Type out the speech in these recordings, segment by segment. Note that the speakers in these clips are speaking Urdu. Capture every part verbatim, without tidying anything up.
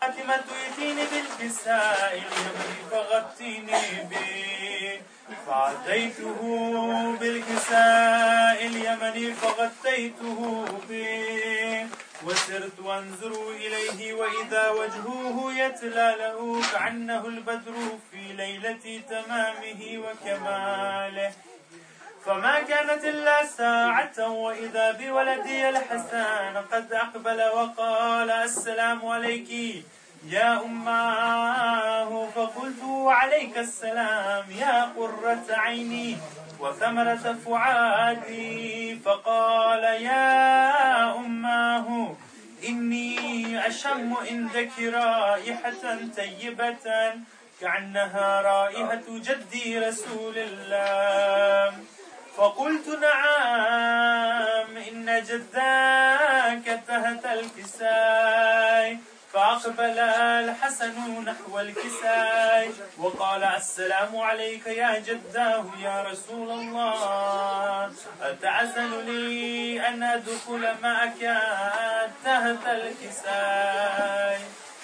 فاطمة ائتيني بالكساء اليمني فغطيني به، فأتيته بالكساء اليمني فغطيته به، وسرت أنظر إليه وإذا وجهه يتلألأ كأنه البدر في ليلة تمامه وكماله. فما كانت إلا ساعة وإذا بولدي الحسن قد أقبل وقال: السلام عليك يا أماه. فقلت: وعليك السلام يا قرة عيني وثمرة فؤادي. فقال: يا أماه إني أشم عندك رائحة طيبة كأنها رائحة جدي رسول الله. فقلت: نعم إن جداك تحت الكساء. فأقبل الحسن نحو الكساء وقال: السلام عليك يا جداه يا رسول الله، أتأذن لي أن أدخل معك تحت الكساء؟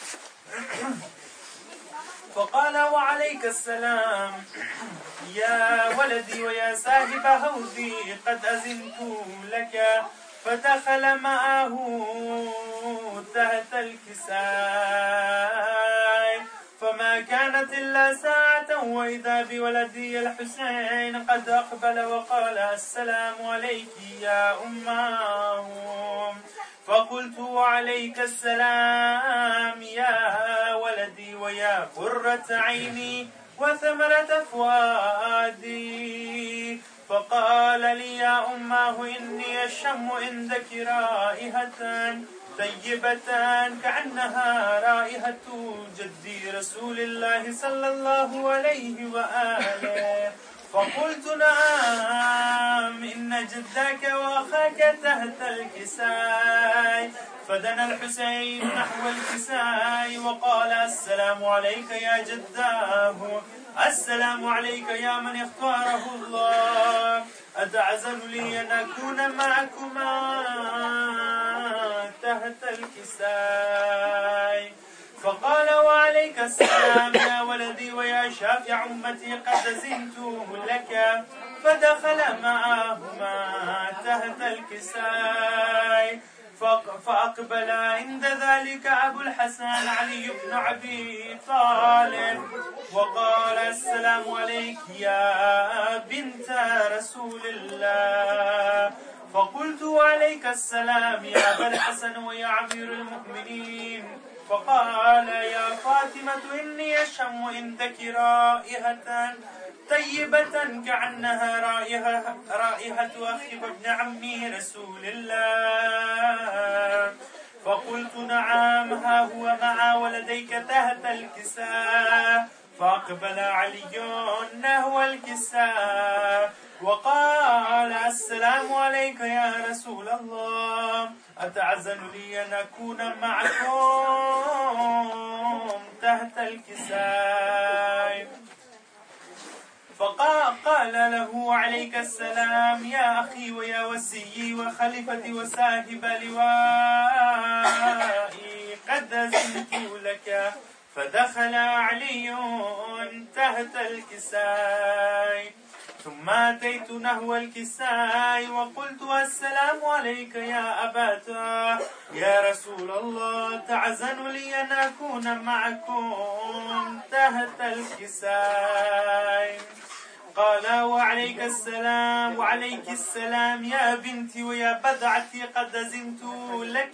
فقال: وعليك السلام يا ولدي ويا صاحب هودي، قد أذنت لك. فدخل معه تحت الكساء. فما كانت إلا ساعة وإذا بولدي الحسين قد أقبل وقال: السلام عليك يا أماه. فقلت: وعليك السلام يا ولدي ويا قرة عيني وثمرة فؤادي. فقال لي: يا أماه إني أشم عندك رائحة طيبة كأنها رائحة جدي رسول الله صلى الله عليه وآله. فقلت: نعم إن جدك وأخاك تحت الكساء. فدنا الحسين نحو الكساء وقال: السلام عليك يا جداه، السلام عليك يا من اختاره الله، أتعزل لي أن أكون معكما تحت الكساء؟ فقال: وعليك السلام يا ولدي ويا شافع أمتي، قد أذنت لك. فدخل معهما تحت الكساء. فأقبل عند ذلك أبو الحسن علي بن أبي طالب وقال: السلام عليك يا بنت رسول الله. فقلت: وعليك السلام يا أبا الحسن ويا أمير المؤمنين. فقال: يا فاطمة إني أشم عندك رائحة طيبة كأنها رائحة رائحة أخي وابن عمي رسول الله. فقلت: نعم ها هو مع ولديك تحت الكساء. فأقبل علي نحو الكساء وقال: السلام عليك يا رسول الله، أتعزن لي أن أكون معكم تحت الكساء؟ فقال له: عليك السلام يا أخي ويا وسيي وخليفتي وصاحب لوائي، قد أذنت لك. فدخل علي تحت الكساء. ثم أتيت نحو الكساء وقلت: السلام عليك يا أباتا يا رسول الله، تعزن لي أن أكون معكم تحت الكساء. قال: وعليك السلام وعليك السلام يا بنتي ويا بدعتي، قد أذنت لك.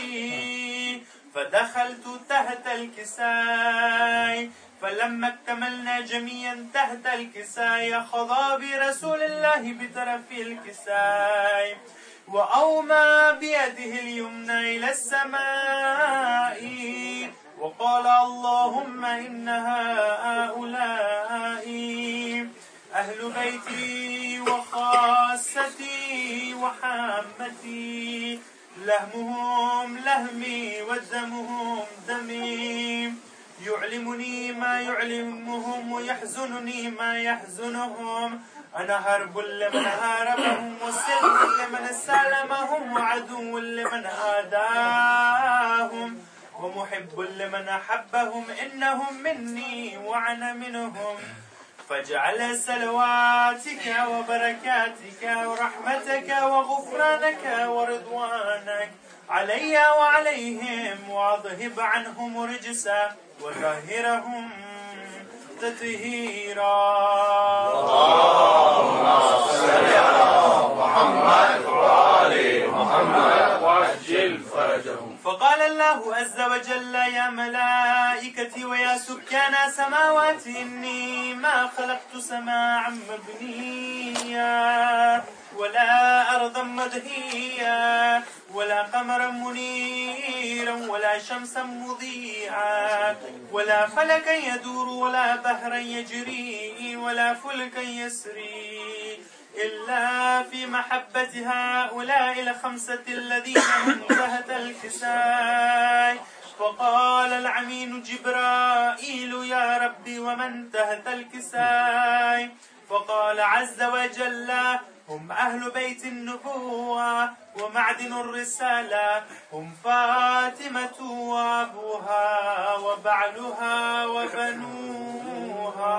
فدخلت تحت الكساء. فلما اكتملنا جميعا تحت الكساء خضى برسول الله بطرف الكساء وأومى بيده اليمنى إلى السماء وقال: اللهم إن هؤلاء أهل بيتي وخاصتي وحامتي، لهمهم لهمي ودمهم دمي، يعلمني ما يعلمهم ويحزنني ما يحزنهم. أنا هرب لمن هاربهم وسلم لمن سلمهم وعدو لمن آداهم ومحب لمن أحبهم إنهم مني وأنا منهم. فاجعل صلواتك وبركاتك ورحمتك وغفرانك ورضوانك علي وعليهم، واذهب عنهم رجسا وطهرهم تطهيرا. اللهم صل على محمد وآل محمد وعجل فرجهم. فقال الله عز وجل: يا ملائكتي ويا سكان سماوات، إني ما خلقت سماعا مبنيا ولا أرضا مدهيا ولا قمرا منيرا ولا شمسا مضيئا ولا فلكا يدور ولا بحرا يجري ولا فلكا يسري إلا في محبة هؤلاء الخمسة الذين هم تحت الكساء. فقال العمين جبرائيل: يا ربي ومن تحت الكساء؟ فقال عز وجل: هم أهل بيت النبوة ومعدن الرسالة، هم فاطمة وأبوها وبعلها وبنوها.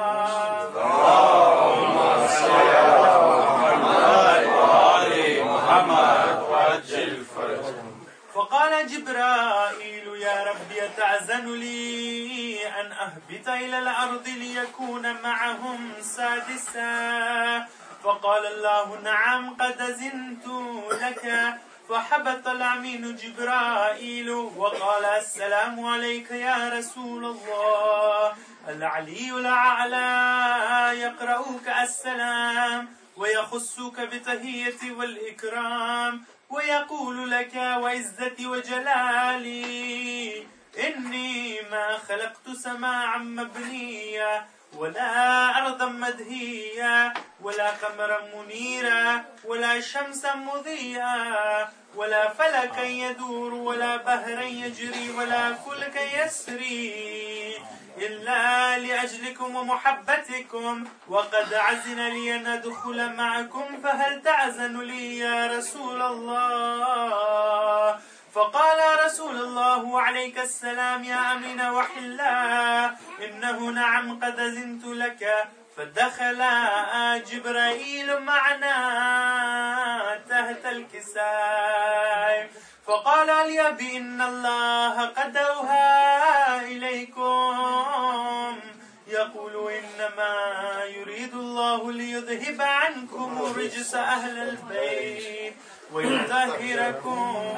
اللهم صل على محمد وآل محمد وعجل فرجهم. فقال جبرائيل: يا ربي أتأذن لي أن أهبط إلى الأرض ليكون معهم سادسا؟ فقال الله: نعم قد أذنت لك. فحبط الأمين جبرائيل وقال: السلام عليك يا رسول الله. العلي الأعلى يقرأك السلام ويخصك بتهية والإكرام ويقول لك: وعزتي وجلالي إني ما خلقت سماعا مبنيا ولا أرضا مدهيا ولا قمرا منيرا ولا شمسا مضيئا ولا فلكا يدور ولا بحرا يجري ولا فلكا يسري إلا لأجلكم ومحبتكم، وقد عزن لي أن أدخل معكم، فهل تعزن لي يا رسول الله؟ فقال رسول الله عليك السلام: يا أمين وحلا، إنه نعم قد أذنت لك. فدخل جبرائيل معنا تحت الكساء فقال لي بإن الله قد أوحى إليكم يقول: إنما يريد الله ليذهب عنكم رجس أهل البيت ويطهركم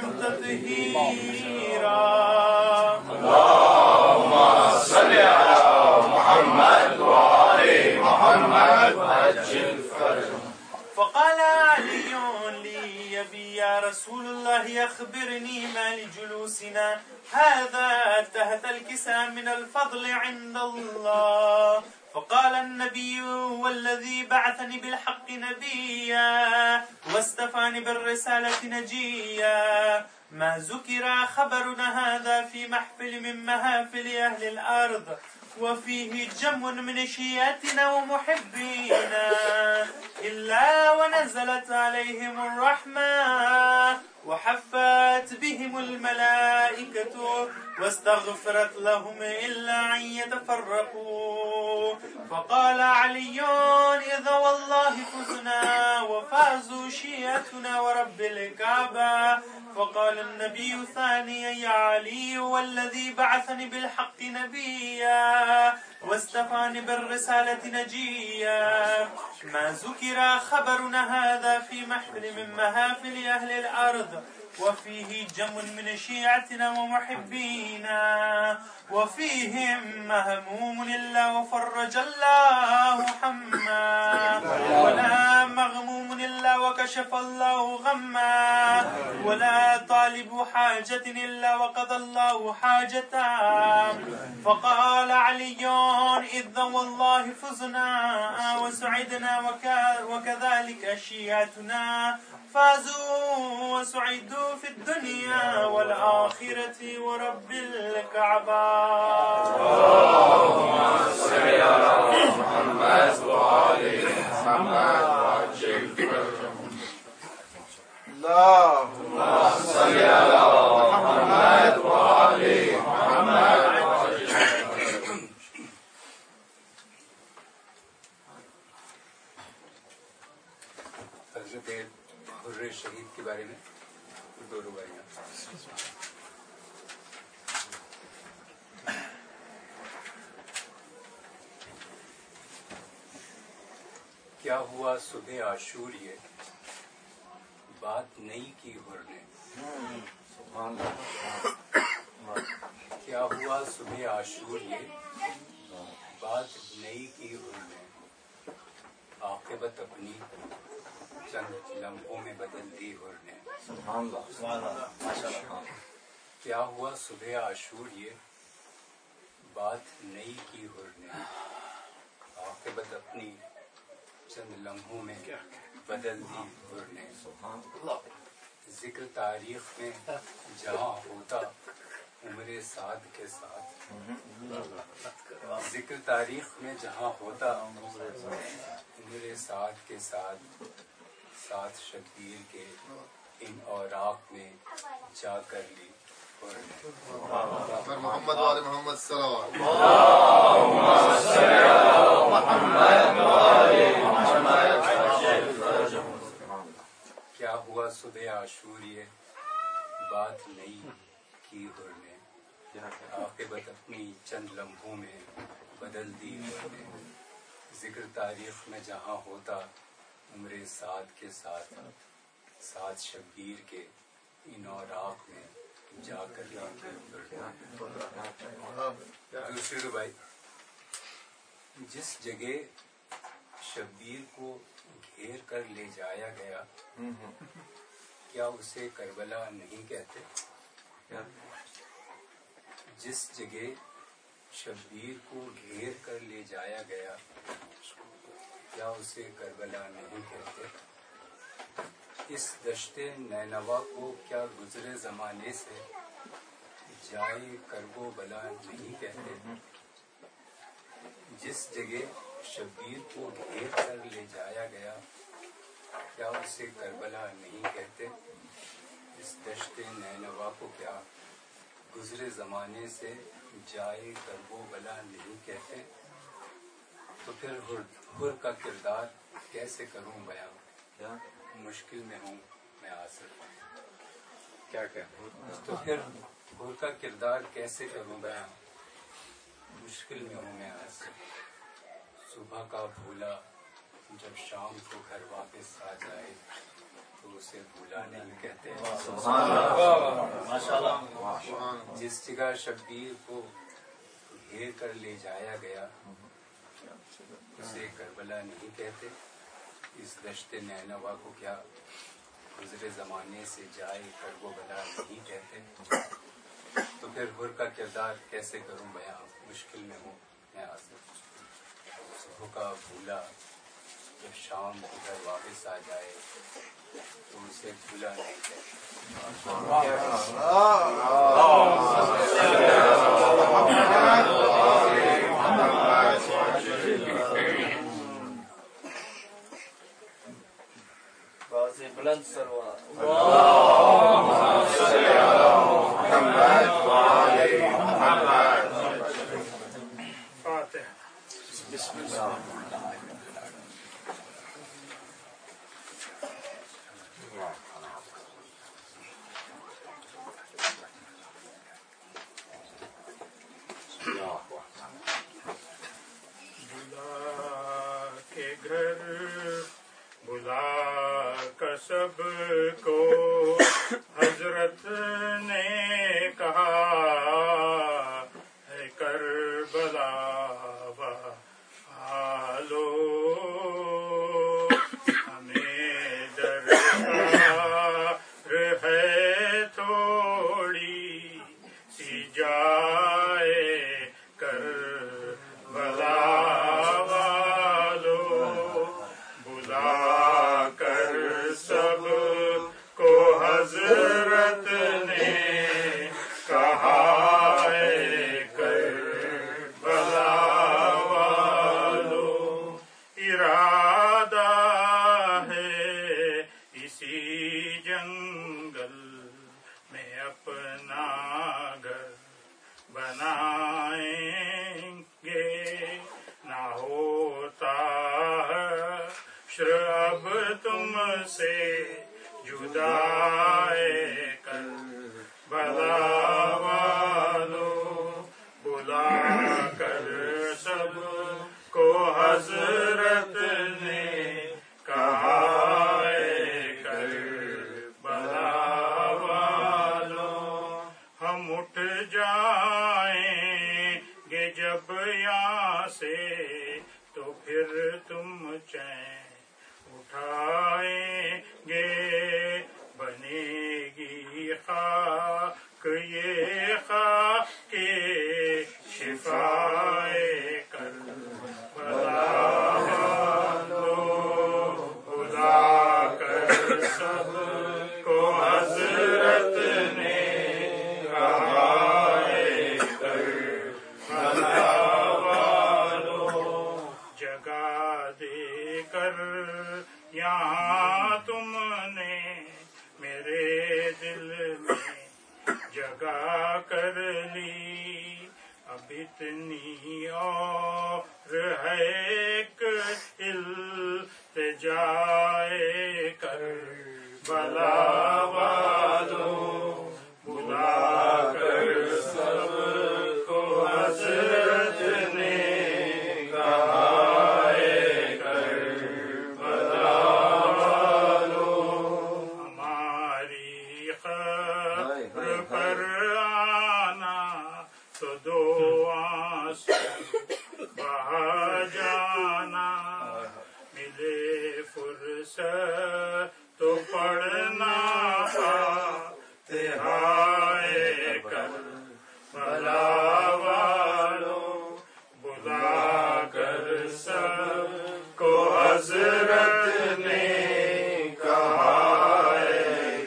تطهيرا. اللهم صل على محمد وآل محمد وعجل فرجهم. فقال علي لي: يبي يا رسول الله أخبرني ما لجلوسنا هذا تحت الكساء من الفضل عند الله. فقال النبي: والذي بعثني بالحق نبيا واستفاني بالرسالة نجيا، ما ذكر خبرنا هذا في محفل من محافل أهل الأرض، وفيه جم من شيعتنا ومحبينا إلا ونزلت عليهم الرحمة وحفت بهم الملائكة واستغفرت لهم إلا أن يتفرقوا. فقال علي: إذا والله فزنا وفازوا شيعتنا ورب الكعبة. فقال النبي ثانيا: يا علي، والذي بعثني بالحق نبيا واستفاني بالرسالة نجيا، ما ذكر خبرنا هذا في محفل من محافل أهل الأرض، وفيه جم من شيعتنا ومحبينا، وفيهم مهموم إلا وفرج الله حما، ولا مغموم إلا وكشف الله غما، ولا طالب حاجة إلا وقضى الله حاجته. فقال علي: إذا والله فزنا وسعدنا وكذلك شيعتنا فازوا وسعدوا في الدنيا والآخرة ورب الكعبة. اللهم صل على محمد وآل محمد وعجل فرجهم. اللهم صل على محمد وآل کیا ہوا صبح عاشور یہ بات نئی کی حر نے. کیا ہوا صبح عاشور یہ بات نئی کی حر نے. عاقبت اپنی چند لمحوں میں بدل دی حر نے. کیا ہوا صبح عاشور یہ بات نئی کی حر نے. عاقبت اپنی چند لمحوں میں بدل دی حر نے. ذکر تاریخ میں جہاں ہوتا عمر سعد کے ساتھ. ذکر تاریخ میں جہاں ہوتا عمر سعد کے ساتھ ساتھ شبیر کے ان اوراق میں جا کر لی محمد والے محمد صلی کیا ہوا صبح عاشور یہ بات نئی کی حر نے. عاقبت اپنی چند لمحوں میں بدل دی حر نے. ذکر تاریخ میں جہاں ہوتا عمر سعد کے ساتھ ساتھ شبیر کے ان اوراق میں جا کر دوسری ربائی. جس جگہ شبیر کو گھیر کر لے جایا گیا کیا اسے کربلا نہیں کہتے. جس جگہ شبیر کو گھیر کر لے جایا گیا کیا اسے کربلا نہیں کہتے. اس دشت نینوا کو کیا گزرے زمانے سے جائے کرب و بلا نہیں کہتے. جس جگہ شبیر کو گھیر کر لے جایا گیا کیا اسے کربلا نہیں کہتے. اس دشت نینوا کو کیا گزرے زمانے سے جائے کرب و بلا نہیں کہتے. تو پھر حر کا کردار کیسے کروں بیان. مشکل میں ہوں میں آصر. کیا کہوں. تو پھر حر کا کردار کیسے کروں بیان. مشکل میں ہوں میں آصر. صبح کا بھولا جب شام کو گھر واپس آ جائے تو اسے بھولا نہیں کہتے. جس جگہ شبیر کو گھیر کر لے جایا گیا اسے کربلا نہیں کہتے. اس دشت نینوا کو کیا گزرے زمانے سے جائے کرب و بلا نہیں کہتے. تو پھر حر کا کردار کیسے کروں بیان. مشکل میں ہوں میں آصر. صبح کا بھولا جب شام کو گھر واپس آ جائے تو اسے بھولا نہیں کہتے. بلند سروا بسم اللہ. کے گھر بلا کر سب کو حضرت نے کہا ہے کربلا آلو ہمیں درکار ہے تھوڑی سی جائے کربلا سب کو حضرت نے کہا ہے کربلا والو. ارادہ ہے اسی جنگل میں اپنا گھر بنائیں گے. نہ ہوتا اب تم سے جدا کربلا والو. بلا کر سب کو حضرت نے جب یہاں سے تو پھر تم چین اٹھائیں گے، بنے گی خاک یہ خاک شفائے کربلا والو، خدا کر سب کو حضرت نے کہا ہے کربلا والو، جگہ دے کر یہاں تم نے میرے دل میں جگہ کر لی، اب اتنی اور ہے ایک التجائے کربلا والو، بلا کر سب کو حضرت نے کہا ہے کربلا والو، ہماری خبر پر آنا تو دو آنسو بہا جانا، ملے فرصت تو پڑھنا فاتحہ کربلا والو، بلا کر سب کو حضرت نے کہا ہے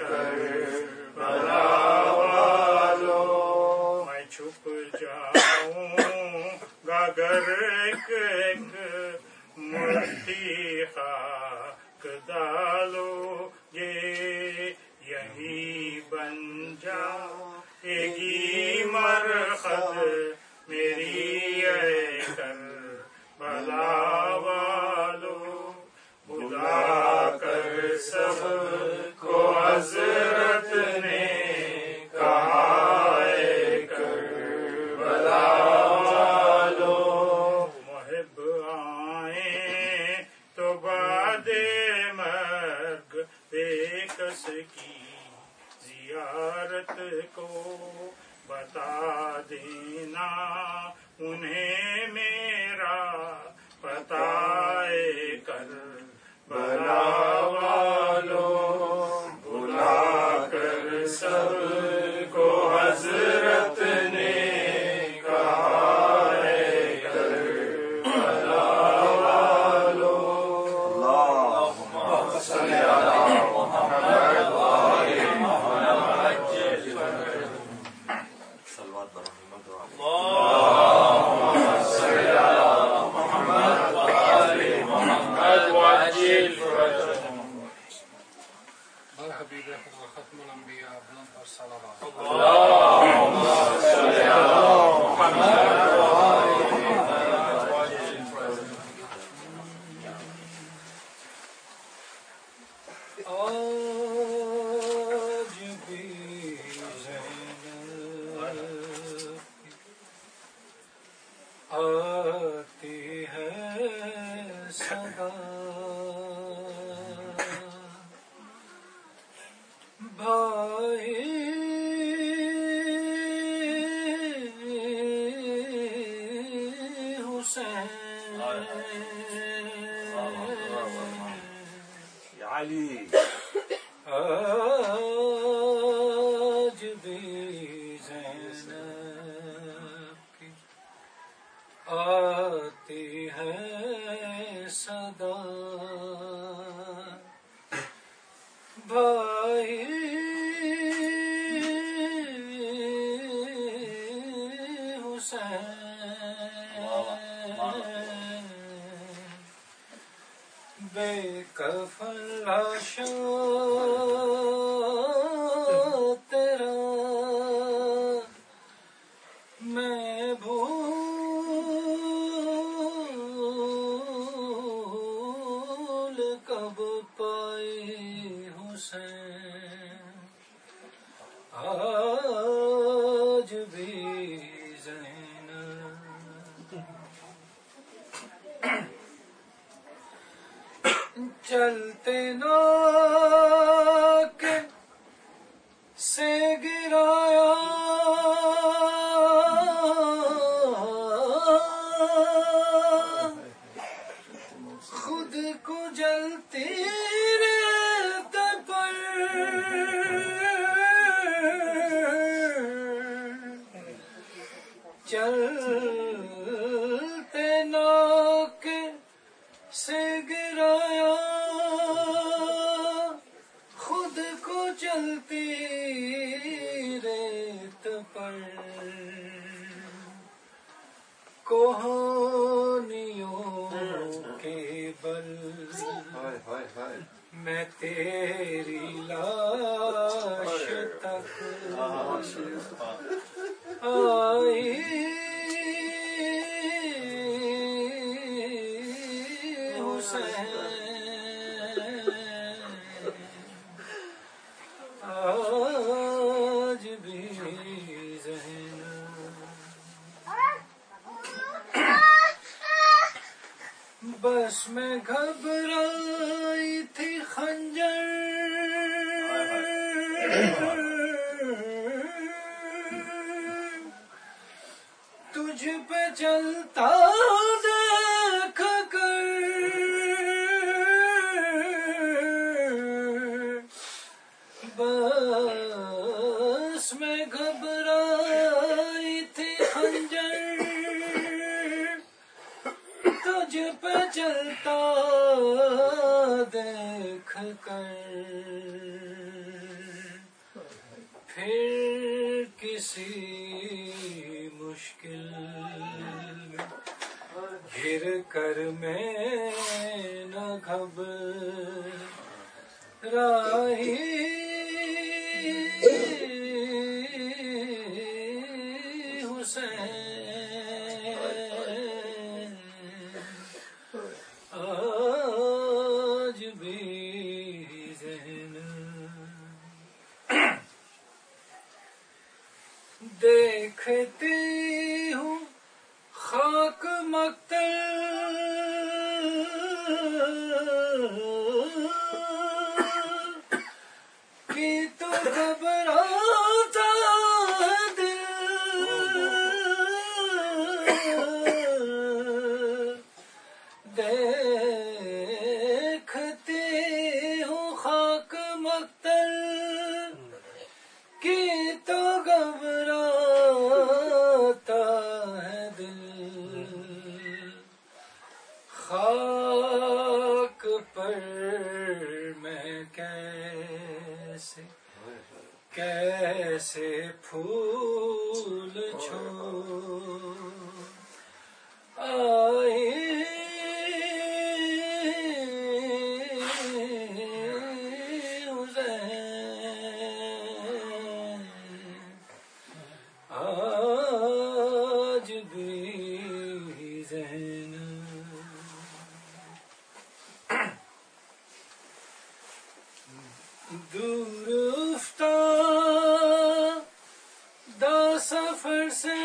کربلا والو، میں چھپ جاؤں گا گر ایک ایک مٹھی خاک ڈالو گے، یہی بن جائے گی مرقد میری اے کربلا والو، بلا کر سب کو حضرت نے کہا ہے کربلا والو، محب آئیں تو بعد مرگ بیکس کی زیارت کو بتا دینا انہیں میرا پتہ کربلا والو، بلا کر سب کو حضرت نے کہا ہے کربلا والو، اللہم صلی علی محمد وآل محمد، صلوات بر محمد اللہم صلی علی محمد وآل محمد وعجل فرجهم، بر حبیب خدا ختم الانبیاء بلند پر صلوات، اللہم صلی علی محمد وآل محمد وعجل فرجهم، آج بھی زینب آتی ہے صدا، بھائی حسین علی، آج بھی زینب کی آتی ہے صدا، بھائی حسین بے کفن لاشا تیرا میں بھول کب پائی حسین، آج بھی چلتے ناک سے گرایا چلتے ناک سے گرایا خود کو چلتی ریت پر کوہنیوں کے بل میں تیری لاش تک آئی حسین آج بھی ذہن بس میں گھبرائی تھی خنجر تجھ پہ چلتا دیکھ کر بس میں گھبرائی تھی خنجر تجھ پہ چلتا دیکھ کر پھر کسی مشکل گر کر میں نہ گھبرائی حسین آج بھی ذہن دیکھتی ہوں خاک مقتل کی تو گھبراتا ہے دل دیکھتی ہوں خاک مقتل کی تو گھبراتا ہے دل خاک پر میں کیسے کیسے پھول چھوڑ آئی حسین آج بھی ذہن دور افتادہ سفر سے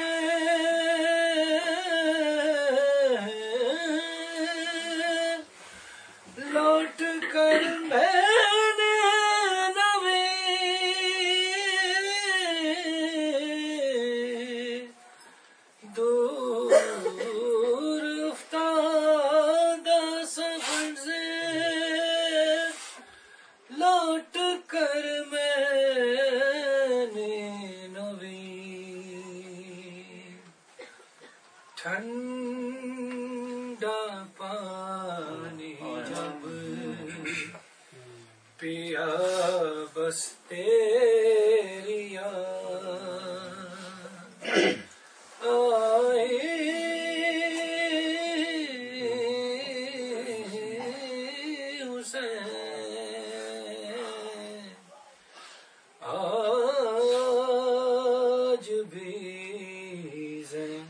لوٹ کر میں نے نوی دور افتادہ سفر سے لوٹ کر میں نے نوی ٹھنڈا پانی جب پیا بس تیری یاد آئی حسین آج بھی ذہن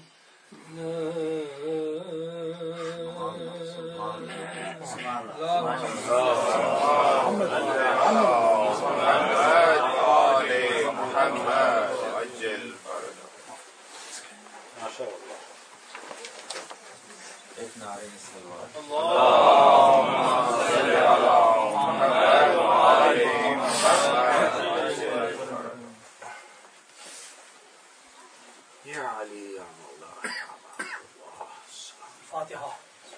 فاتحة.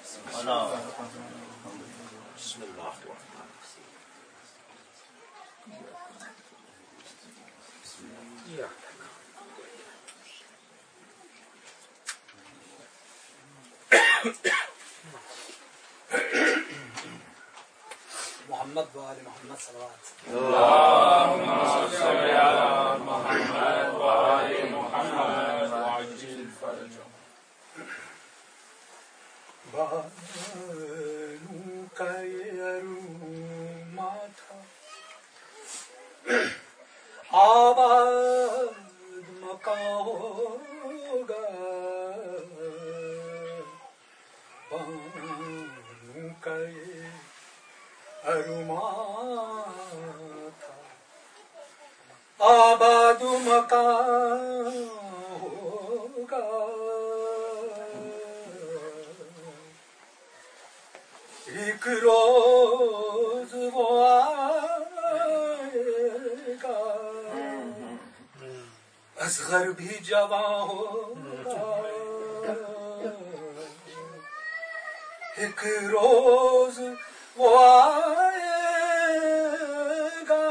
بسم الله الرحمن الرحيم. محمد وآل محمد صلوات. اللهم صل على محمد وآل محمد وعجل فرجهم. بانو کا یہ اروما تھا آباد مکان ہوگا. بانو کا یہ اروما تھا آباد مکان ہوگا. ایک روز وہ آئے گا اصغر بھی جوان ہوگا. ایک روز وہ آئے گا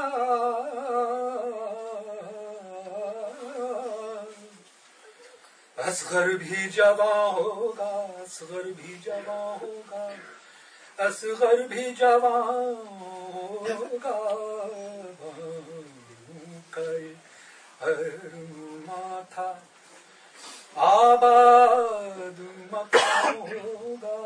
اصغر بھی جوان ہوگا. اصغر بھی جوان ہوگا. اصغر بھی جوان ہوگا. ارما تھا آباد مکان ہوگا.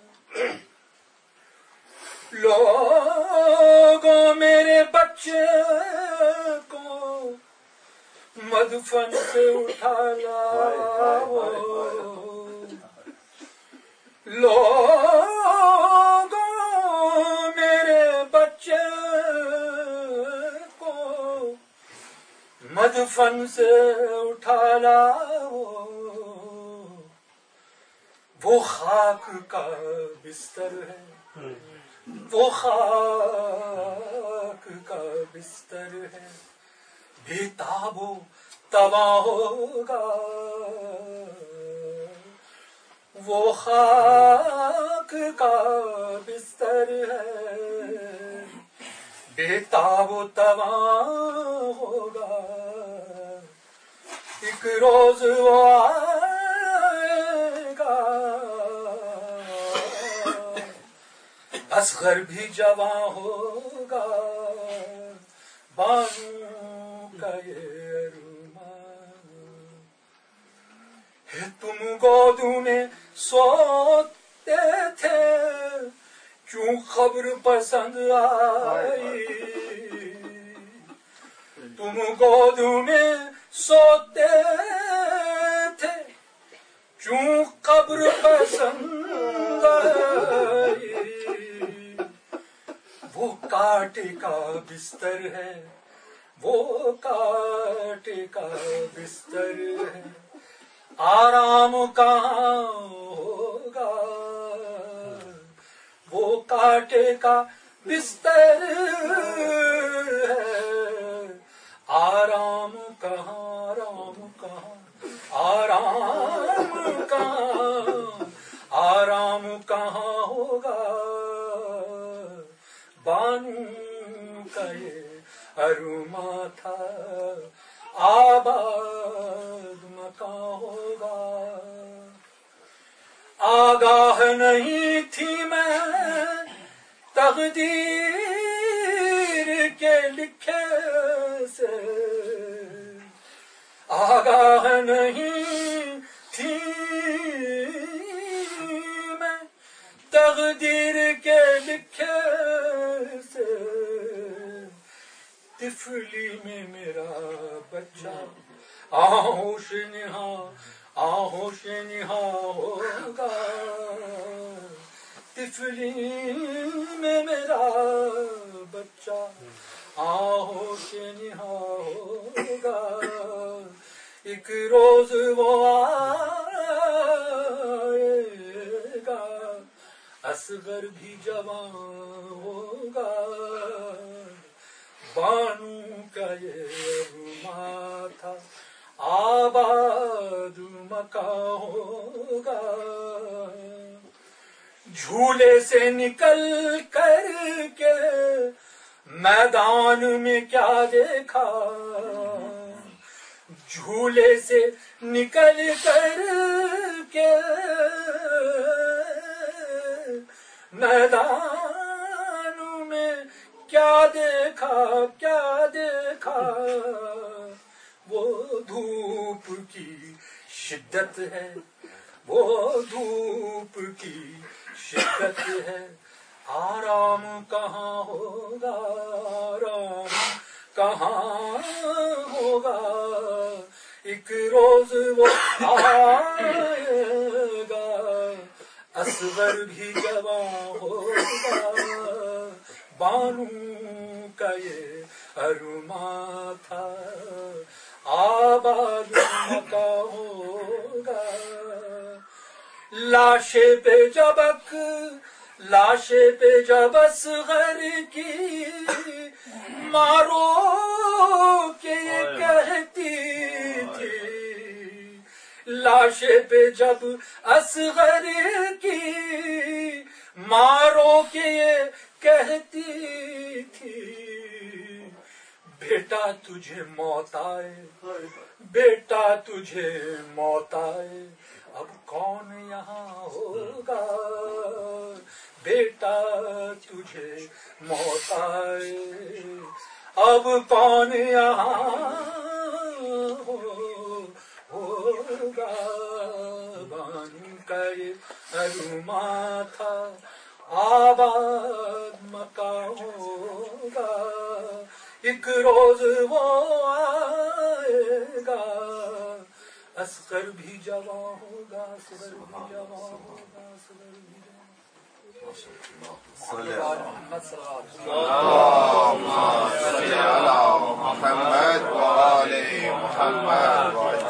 لوگوں میرے بچے کو مدفن سے اٹھا لاؤ. لوگوں میرے بچے کو مدفن سے اٹھا لاؤ. وہ خاک کا بستر ہے وہ خاک کا بستر ہے بے تاب و تواں ہوگا. وہ خاک کا بستر ہے بے تاب و تواں ہوگا. ایک روز وہ آئے گا اصغر بھی جوان ہوگا. بانو کا یہ ارمان ہے. تم گودوں میں سوتے تھے کیوں خبر پسند آئی. تم گودوں میں سوتے تھے کیوں خبر پسند آئی. وہ کاٹے کا بستر ہے وہ کاٹے کا بستر ہے آرام کہاں ہوگا. وہ کاٹے کا بستر ہے آرام کہاں آرام کہاں آرام کہاں آرام کہاں ہوگا. بانو کا یہ ارما تھا آباد مکان ہوگا. آگاہ نہیں تھی میں تقدیر کے لکھے سے. آگاہ نہیں تھی میں تقدیر کے لکھے سے. طفلی میں میرا بچہ آہوش نہا آہوش نہا ہوگا. طفلی میں میرا بچہ آہوش نہا ہوگا. ایک روز وہ آئے گا اصغر بھی جوان ہوگا. بانو کا یہ ارما تھا آباد مکان ہوگا. جھولے سے نکل کر کے میدان میں کیا دیکھا. جھولے سے نکل کر کے میدانوں میں کیا دیکھا کیا دیکھا، وہ دھوپ کی شدت ہے، وہ دھوپ کی شدت ہے، آرام کہاں ہوگا، آرام کہاں ہوگا، ایک روز وہ آئے گا، اصغر بھی جوان ہوگا، بانو کا یہ ارمان تھا، آباد مکہ ہوگا، لاشے پہ جبک لاشے پہ جب اصغر کی مارو کہ یہ کہتی تھی، لاشے پہ جب اصغر کی مارو کہ یہ کہتی تھی، بیٹا تجھے موت آئے، بیٹا تجھے موت آئے، اب کون یہاں ہوگا، بیٹا تجھے موت آئے، اب کون یہاں ہوگا، بانو کا یہ ارمان تھا، آباد مکہ ہوگا، ایک روز وہ آئے گا، اصغر بھی جوان ہوگا، اصغر بھی جوان ہوگا، اصغر بھی اللهم صل على محمد وآل محمد